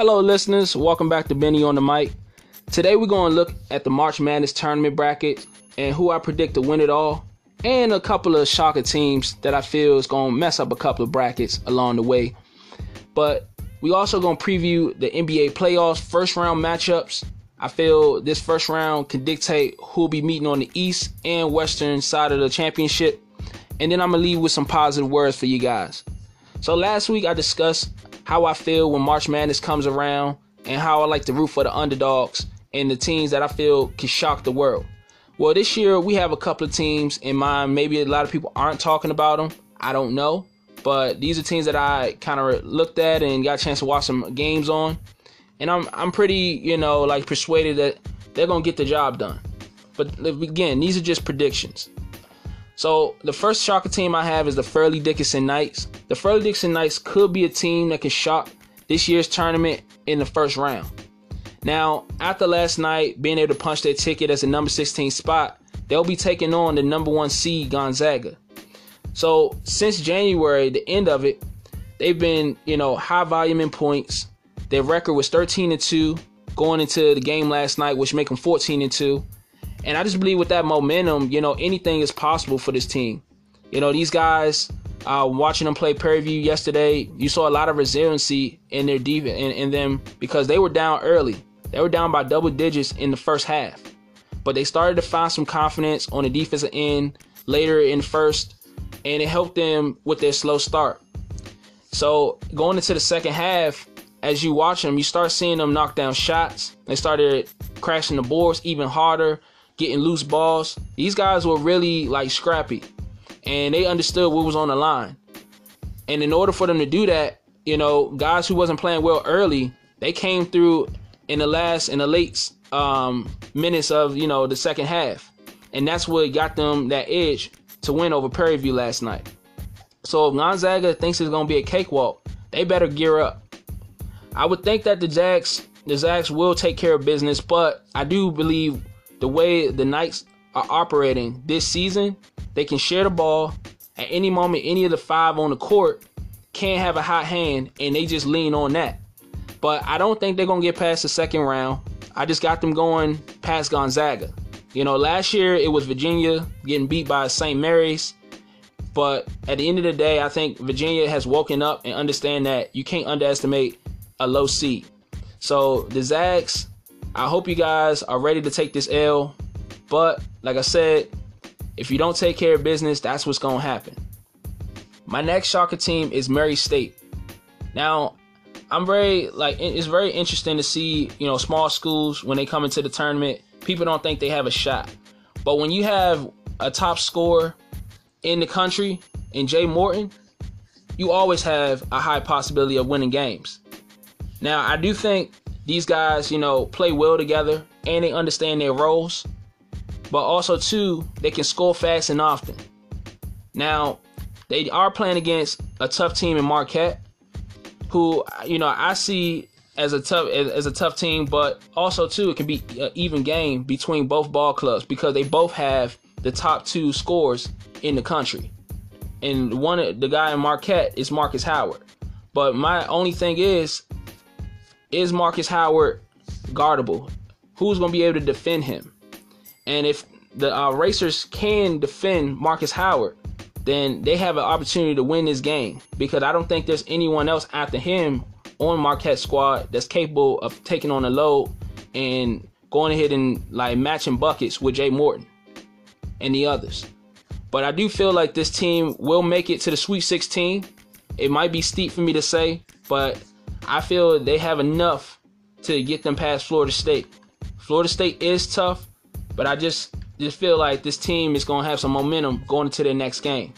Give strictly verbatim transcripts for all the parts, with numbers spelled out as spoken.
Hello, listeners. Welcome back to Benny on the Mic. Today, we're going to look at the March Madness tournament bracket and who I predict to win it all, and a couple of shocker teams that I feel is going to mess up a couple of brackets along the way. But we also going to preview the N B A playoffs first round matchups. I feel this first round can dictate who will be meeting on the East and Western side of the championship. And then I'm going to leave with some positive words for you guys. So last week, I discussed how I feel when March Madness comes around and how I like to root for the underdogs and the teams that I feel can shock the world. Well, this year we have a couple of teams in mind. Maybe a lot of people aren't talking about them. I don't know. But these are teams that I kind of looked at and got a chance to watch some games on. And I'm I'm pretty, you know, like persuaded that they're going to get the job done. But again, these are just predictions. So the first shocker team I have is the Fairleigh Dickinson Knights. The Fairleigh Dickinson Knights could be a team that can shock this year's tournament in the first round. Now, after last night being able to punch their ticket as a number sixteen spot, they'll be taking on the number one seed Gonzaga. So since January, the end of it, they've been, you know, high volume in points. Their record was thirteen and two going into the game last night, which make them fourteen and two. And I just believe with that momentum, you know, anything is possible for this team. You know, these guys, uh, watching them play Prairie View yesterday, you saw a lot of resiliency in their deep in, in them because they were down early. They were down by double digits in the first half. But they started to find some confidence on the defensive end later in first, and it helped them with their slow start. So going into the second half, as you watch them, you start seeing them knock down shots. They started crashing the boards even harder, getting loose balls. These guys were really like scrappy, and they understood what was on the line. And in order for them to do that, you know, guys who wasn't playing well early, they came through in the last, in the late um, minutes of, you know, the second half. And that's what got them that edge to win over Prairie View last night. So if Gonzaga thinks it's going to be a cakewalk, they better gear up. I would think that the Zags, the Zags will take care of business, but I do believe the way the Knights are operating this season, they can share the ball at any moment. Any of the five on the court can have a hot hand, and they just lean on that. But I don't think they're going to get past the second round. I just got them going past Gonzaga. You know, last year it was Virginia getting beat by Saint Mary's. But at the end of the day, I think Virginia has woken up and understand that you can't underestimate a low seed. So the Zags, I hope you guys are ready to take this L. But like I said, if you don't take care of business, that's what's going to happen. My next shocker team is Murray State. Now, I'm very, like, it's very interesting to see, you know, small schools, when they come into the tournament, people don't think they have a shot. But when you have a top scorer in the country, in Jay Morton, you always have a high possibility of winning games. Now, I do think these guys, you know, play well together and they understand their roles. But also, too, they can score fast and often. Now, they are playing against a tough team in Marquette, who, you know, I see as a tough as a tough team, but also, too, it can be an even game between both ball clubs because they both have the top two scorers in the country. And one, the guy in Marquette is Marcus Howard. But my only thing is, is Marcus Howard guardable? Who's going to be able to defend him? And if the uh, Racers can defend Marcus Howard, then they have an opportunity to win this game, because I don't think there's anyone else after him on Marquette's squad that's capable of taking on the load and going ahead and like matching buckets with Jay Morton and the others. But I do feel like this team will make it to the Sweet sixteen. It might be steep for me to say, but I feel they have enough to get them past Florida State. Florida State is tough, but I just, just feel like this team is going to have some momentum going into their next game.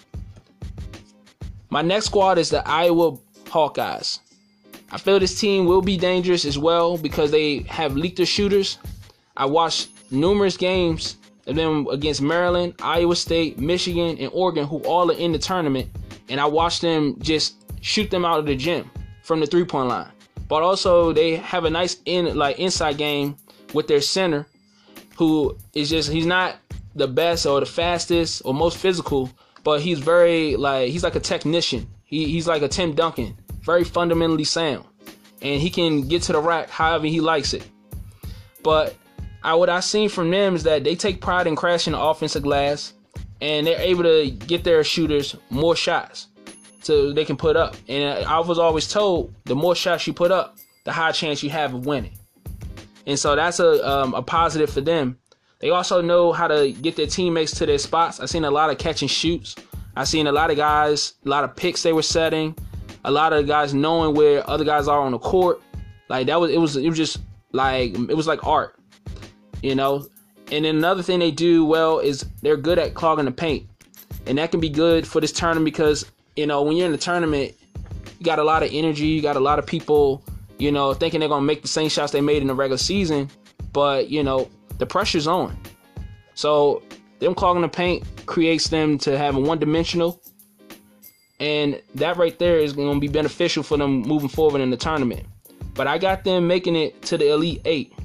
My next squad is the Iowa Hawkeyes. I feel this team will be dangerous as well because they have lethal shooters. I watched numerous games of them against Maryland, Iowa State, Michigan, and Oregon, who all are in the tournament, and I watched them just shoot them out of the gym from the three-point line. But also, they have a nice in like inside game with their center, who is just, he's not the best or the fastest or most physical, but he's very, like, he's like a technician. He, he's like a Tim Duncan, very fundamentally sound. and he can get to the rack however he likes it. But I, what I've seen from them is that they take pride in crashing the offensive glass, and they're able to get their shooters more shots so they can put up. And I was always told the more shots you put up, the higher chance you have of winning. And so that's a um, a positive for them. They also know how to get their teammates to their spots. I've seen a lot of catch and shoots. I've seen a lot of guys, a lot of picks they were setting, a lot of guys knowing where other guys are on the court. Like that was it was it was just like it was like art, you know. And then another thing they do well is they're good at clogging the paint. And that can be good for this tournament because, you know, when you're in the tournament, you got a lot of energy, you got a lot of people, you know, thinking they're going to make the same shots they made in the regular season. But, you know, the pressure's on. So them clogging the paint creates them to have a one-dimensional. And that right there is going to be beneficial for them moving forward in the tournament. But I got them making it to the Elite Eight.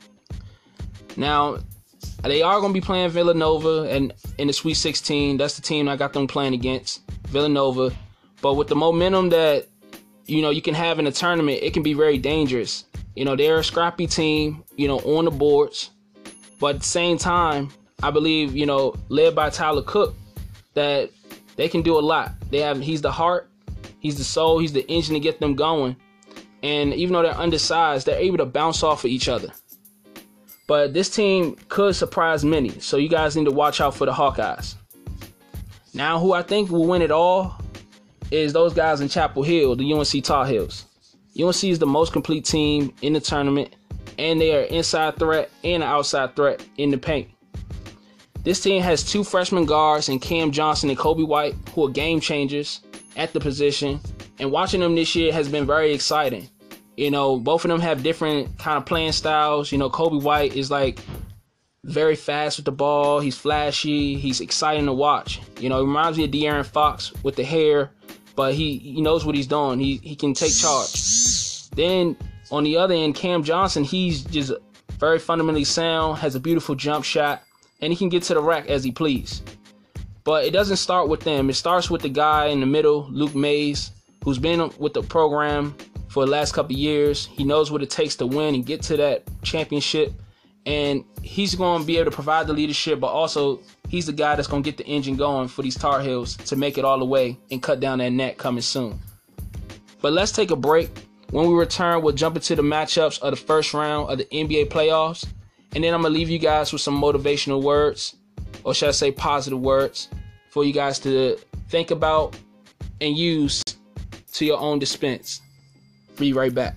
Now, they are going to be playing Villanova and in the Sweet sixteen. That's the team I got them playing against, Villanova. But with the momentum that, you know, you can have in a tournament, it can be very dangerous. You know, they're a scrappy team, you know, on the boards. But at the same time, I believe, you know, led by Tyler Cook, that they can do a lot. They have, he's the heart, he's the soul, he's the engine to get them going. And even though they're undersized, they're able to bounce off of each other. But this team could surprise many, so you guys need to watch out for the Hawkeyes. Now, who I think will win it all is those guys in Chapel Hill, the U N C Tar Heels. U N C is the most complete team in the tournament, and they are inside threat and outside threat in the paint. This team has two freshman guards in Cam Johnson and Kobe White, who are game changers at the position. And watching them this year has been very exciting. You know, both of them have different kind of playing styles. You know, Kobe White is like very fast with the ball. He's flashy. He's exciting to watch. You know, he reminds me of De'Aaron Fox with the hair, but he, he knows what he's doing. He he can take charge. Then on the other end, Cam Johnson, he's just very fundamentally sound, has a beautiful jump shot, and he can get to the rack as he please. But it doesn't start with them. It starts with the guy in the middle, Luke Mays, who's been with the program for the last couple of years. He knows what it takes to win and get to that championship. And he's going to be able to provide the leadership, but also he's the guy that's going to get the engine going for these Tar Heels to make it all the way and cut down that net coming soon. But let's take a break. When we return, we'll jump into the matchups of the first round of the N B A playoffs. And then I'm going to leave you guys with some motivational words, or should I say positive words, for you guys to think about and use to your own dispense. Be right back.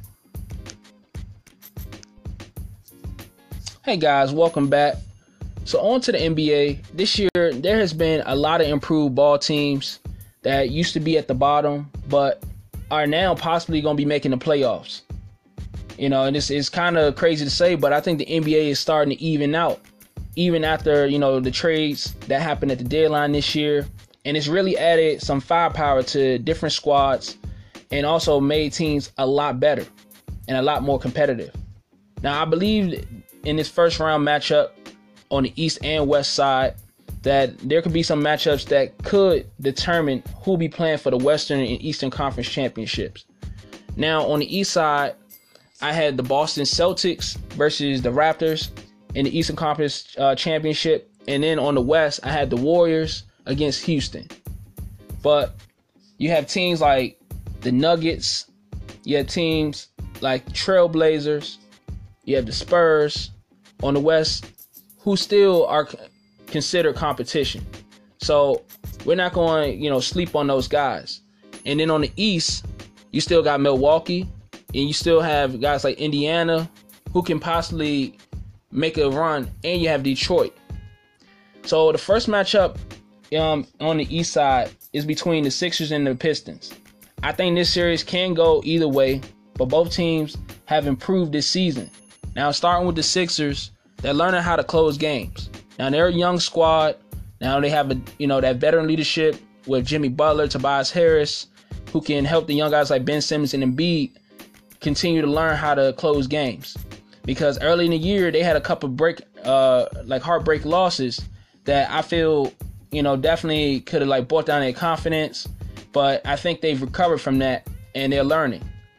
Hey guys, welcome back. So on to the N B A. This year, there has been a lot of improved ball teams that used to be at the bottom, but are now possibly going to be making the playoffs. You know, and it's, it's kind of crazy to say, but I think the N B A is starting to even out, even after, you know, the trades that happened at the deadline this year. And it's really added some firepower to different squads and also made teams a lot better and a lot more competitive. Now, I believe in this first round matchup on the East and West side that there could be some matchups that could determine who will be playing for the Western and Eastern Conference championships. Now, on the East side, I had the Boston Celtics versus the Raptors in the Eastern Conference uh, championship. And then on the West, I had the Warriors against Houston. But you have teams like the Nuggets, you have teams like the Trailblazers, you have the Spurs on the West, who still are considered competition. So we're not going to, you know, sleep on those guys. And then on the East, you still got Milwaukee, and you still have guys like Indiana who can possibly make a run, and you have Detroit. So the first matchup um, on the East side is between the Sixers and the Pistons. I think this series can go either way, but both teams have improved this season. Now, starting with the Sixers, they're learning how to close games. Now, they're a young squad. Now they have a, you know, that veteran leadership with Jimmy Butler, Tobias Harris, who can help the young guys like Ben Simmons and Embiid continue to learn how to close games. Because early in the year, they had a couple break, uh, like heartbreak losses that I feel, you know, definitely could have like brought down their confidence. But I think they've recovered from that and they're learning.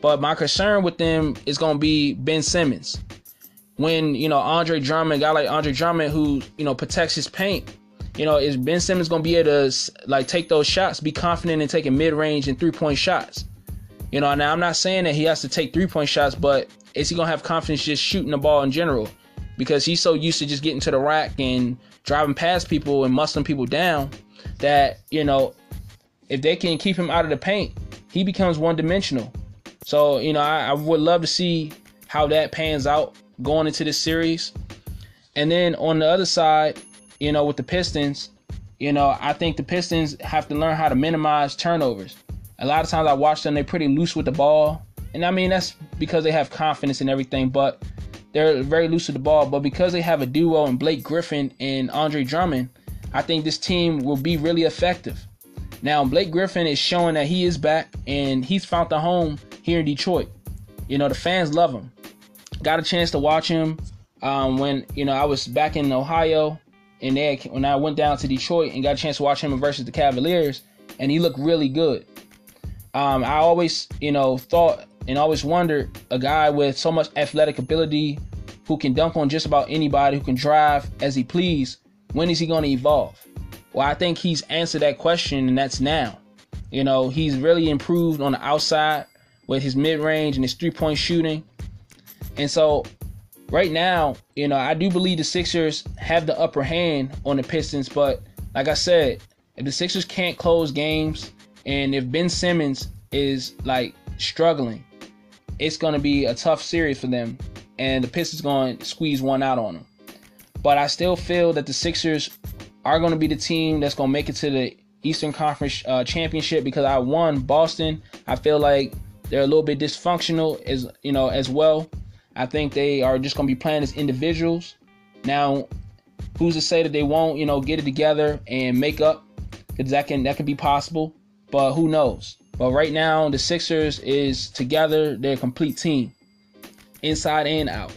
But my concern with them is going to be Ben Simmons. When, you know, Andre Drummond, a guy like Andre Drummond who, you know, protects his paint, you know, is Ben Simmons going to be able to, like, take those shots, be confident in taking mid-range and three-point shots? You know, now I'm not saying that he has to take three-point shots, but is he going to have confidence just shooting the ball in general? Because he's so used to just getting to the rack and driving past people and muscling people down that, you know, if they can keep him out of the paint, he becomes one-dimensional. So, you know, I, I would love to see how that pans out going into this series. And then on the other side, you know, with the Pistons, you know, I think the Pistons have to learn how to minimize turnovers. A lot of times I watch them, they're pretty loose with the ball. And I mean, that's because they have confidence and everything, but they're very loose with the ball. But because they have a duo in Blake Griffin and Andre Drummond, I think this team will be really effective. Now, Blake Griffin is showing that he is back and he's found the home here in Detroit. You know, the fans love him. Got a chance to watch him um, when, you know, I was back in Ohio and they had, when I went down to Detroit and got a chance to watch him versus the Cavaliers, and he looked really good. Um, I always, you know, thought and always wondered, a guy with so much athletic ability who can dunk on just about anybody, who can drive as he please, when is he going to evolve? Well, I think he's answered that question, and that's now. You know, he's really improved on the outside with his mid-range and his three-point shooting. And so right now, you know, I do believe the Sixers have the upper hand on the Pistons. But like I said, if the Sixers can't close games and if Ben Simmons is like struggling, it's going to be a tough series for them. And the Pistons going to squeeze one out on them. But I still feel that the Sixers are going to be the team that's going to make it to the Eastern Conference uh, Championship, because I won Boston. I feel like they're a little bit dysfunctional as, you know, as well. I think they are just going to be playing as individuals. Now, who's to say that they won't, you know, get it together and make up? Because that can, that can be possible, but who knows? But right now, the Sixers is together. They're a complete team, inside and out.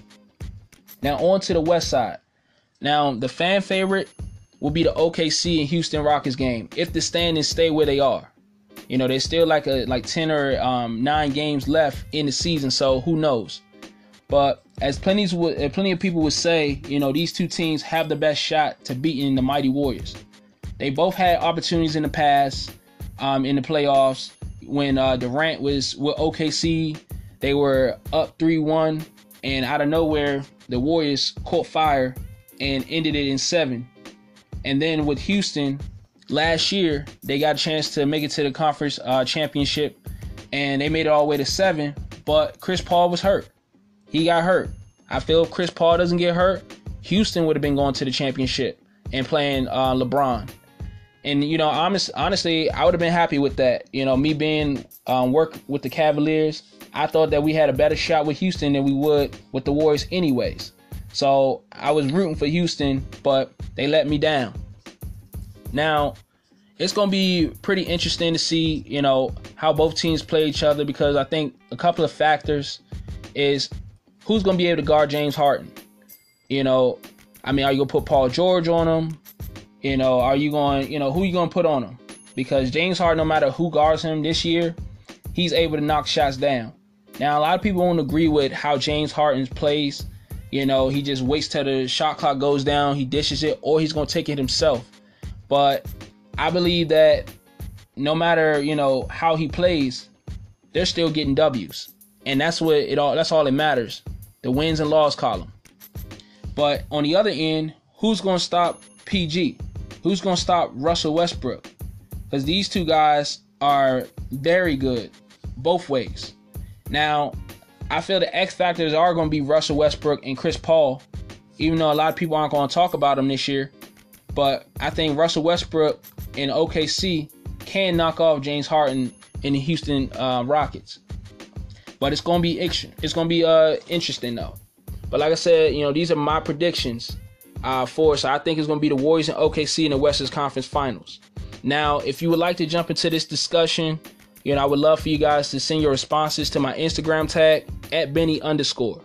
Now, on to the West side. Now, the fan favorite will be the O K C and Houston Rockets game if the standings stay where they are. You know, there's still like a like ten or um, nine games left in the season, so who knows? But as plenty would, plenty of people would say, you know, these two teams have the best shot to beating the mighty Warriors. They both had opportunities in the past, um, in the playoffs. When uh, Durant was with O K C, they were up three one, and out of nowhere, the Warriors caught fire and ended it in seven. And then with Houston, last year, they got a chance to make it to the conference uh, championship, and they made it all the way to seven, but Chris Paul was hurt. He got hurt. I feel if Chris Paul doesn't get hurt, Houston would have been going to the championship and playing uh, LeBron. And, you know, honest, honestly, I would have been happy with that. You know, me being um, work with the Cavaliers, I thought that we had a better shot with Houston than we would with the Warriors anyways. So I was rooting for Houston, but they let me down. Now, it's going to be pretty interesting to see, you know, how both teams play each other, because I think a couple of factors is who's going to be able to guard James Harden. You know, I mean, are you going to put Paul George on him? You know, are you going, you know, who are you going to put on him? Because James Harden, no matter who guards him this year, he's able to knock shots down. Now, a lot of people won't agree with how James Harden plays. You know, he just waits till the shot clock goes down, he dishes it, or he's going to take it himself. But I believe that no matter, you know, how he plays, they're still getting W's. And that's what it all that's all that matters. The wins and loss column. But on the other end, who's going to stop P G? Who's going to stop Russell Westbrook? Because these two guys are very good both ways. Now, I feel the X factors are going to be Russell Westbrook and Chris Paul, even though a lot of people aren't going to talk about them this year. But I think Russell Westbrook and O K C can knock off James Harden in the Houston uh, Rockets. But it's going to be it's going to be uh, interesting though. But like I said, you know, these are my predictions uh, for. So I think it's going to be the Warriors and O K C in the Western Conference Finals. Now, if you would like to jump into this discussion, you know, I would love for you guys to send your responses to my Instagram tag at Benny underscore.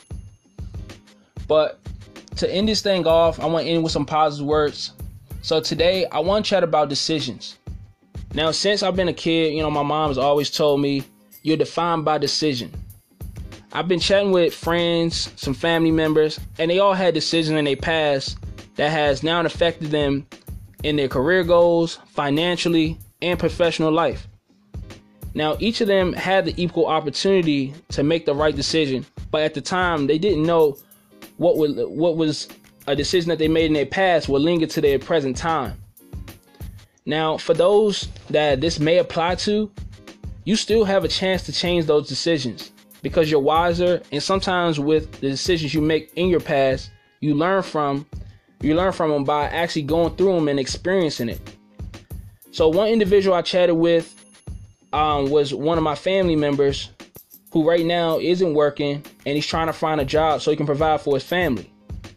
But to end this thing off, I want to end with some positive words. So today, I want to chat about decisions. Now, since I've been a kid, you know, my mom has always told me, you're defined by decision. I've been chatting with friends, some family members, and they all had decisions in their past that has now affected them in their career goals, financially, and professional life. Now, each of them had the equal opportunity to make the right decision, but at the time, they didn't know what would, what was a decision that they made in their past would linger to their present time. Now, for those that this may apply to, you still have a chance to change those decisions because you're wiser, and sometimes with the decisions you make in your past, you learn from you learn from them by actually going through them and experiencing it. So one individual I chatted with um, was one of my family members who right now isn't working, and he's trying to find a job so he can provide for his family.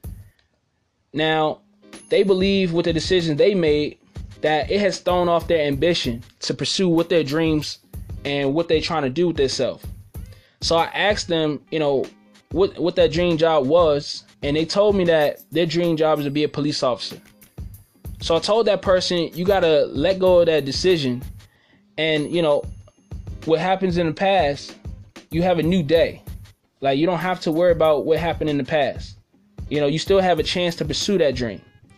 Now, they believe with the decisions they made that it has thrown off their ambition to pursue what their dreams and what they're trying to do with themselves. So I asked them, you know, what, what that dream job was, and they told me that their dream job is to be a police officer. So I told that person, you got to let go of that decision. And, you know, what happens in the past, you have a new day. Like, you don't have to worry about what happened in the past. You know, you still have a chance to pursue that dream.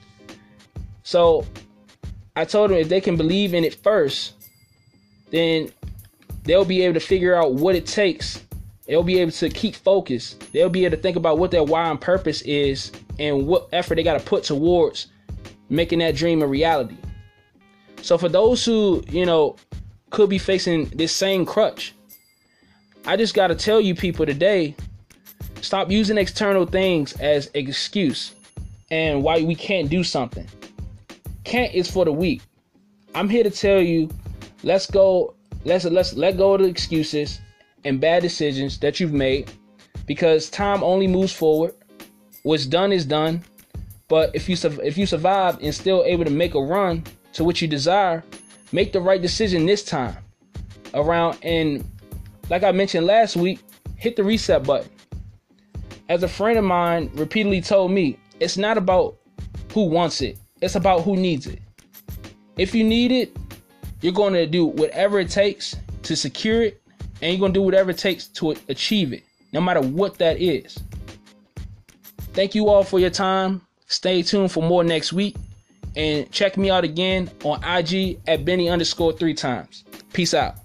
So I told them if they can believe in it first, then they'll be able to figure out what it takes. They'll be able to keep focused. They'll be able to think about what their why and purpose is and what effort they got to put towards making that dream a reality. So for those who, you know, could be facing this same crutch, I just got to tell you people today, stop using external things as an excuse and why we can't do something. Can't is for the weak. I'm here to tell you, let's go, let's let's let go of the excuses and bad decisions that you've made, because time only moves forward. What's done is done. But if you if you survive and still able to make a run to what you desire, make the right decision this time around. And like I mentioned last week, hit the reset button. As a friend of mine repeatedly told me, it's not about who wants it. It's about who needs it. If you need it, you're going to do whatever it takes to secure it, and you're going to do whatever it takes to achieve it, no matter what that is. Thank you all for your time. Stay tuned for more next week, and check me out again on I G at Benny underscore three times. Peace out.